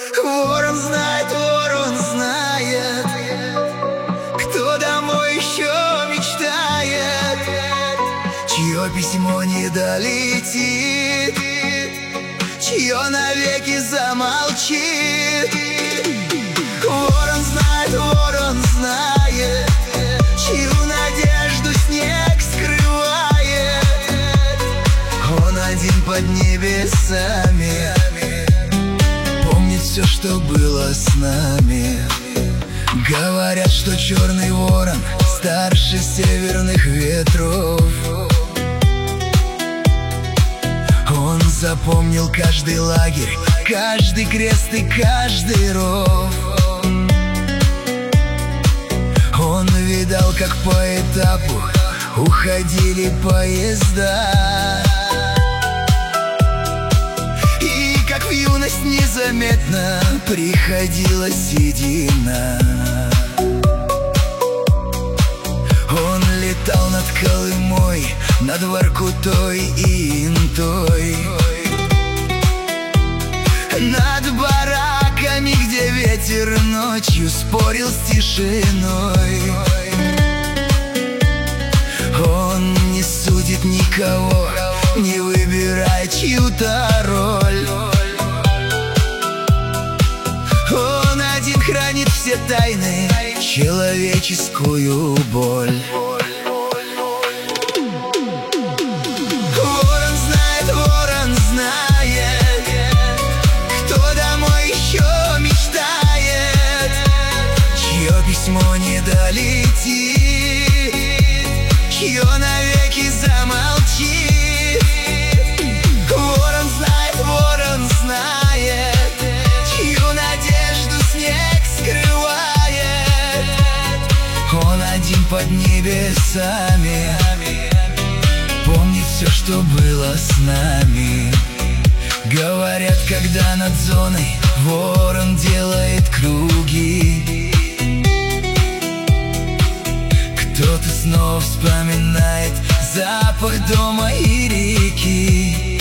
ворон знает, кто домой еще мечтает, чье письмо не долетит, чье навеки замолчит. Ворон знает, чью надежду снег скрывает. Он один под небесами, помнит все, что было с нами. Говорят, что черный ворон старше северных ветров. Он запомнил каждый лагерь, каждый крест и каждый ров. Он видал, как по этапу уходили поезда, и как в юность незаметно приходила седина. Он летал над Колымой, над Воркутой и Интой, над бараками, где ветер ночью спорил с тишиной. Он не судит никого, не выбирает чью-то роль. Он один хранит все тайны, человеческую боль. Ворон знает, кто домой еще мечтает, чье письмо не долетит, чье навеки замолчит. Ворон знает, чью надежду снег скрывает. Он один под небесами, помнит все, что было с нами. Говорят, когда над зоной ворон делает круги, кто-то снова вспоминает запах дома и реки.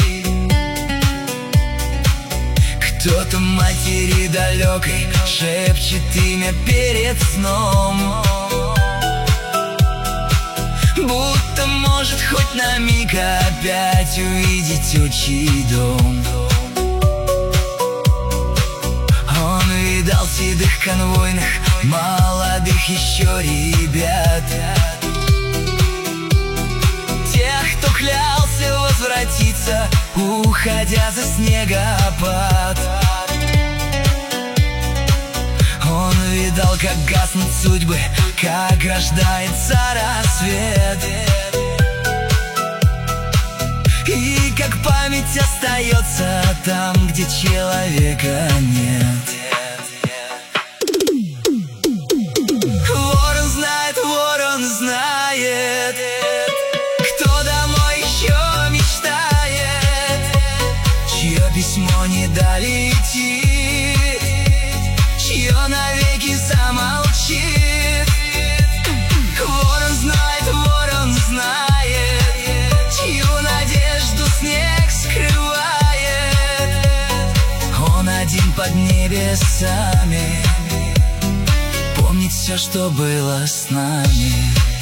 Кто-то матери далекой шепчет имя перед сном, будто может хоть на миг опять увидеть отчий дом. Он видал седых конвойных, молодых еще ребят, тех, кто клялся возвратиться, уходя за снегопад. Он видал, как гаснут судьбы, как рождается рассвет, и как память остается там, где человека нет. Ворон знает, кто домой еще мечтает, чье письмо не долетит, чье навеки замолчит. Ворон знает, чью надежду снег скрывает. Он один под небесами, помнит все, что было с нами.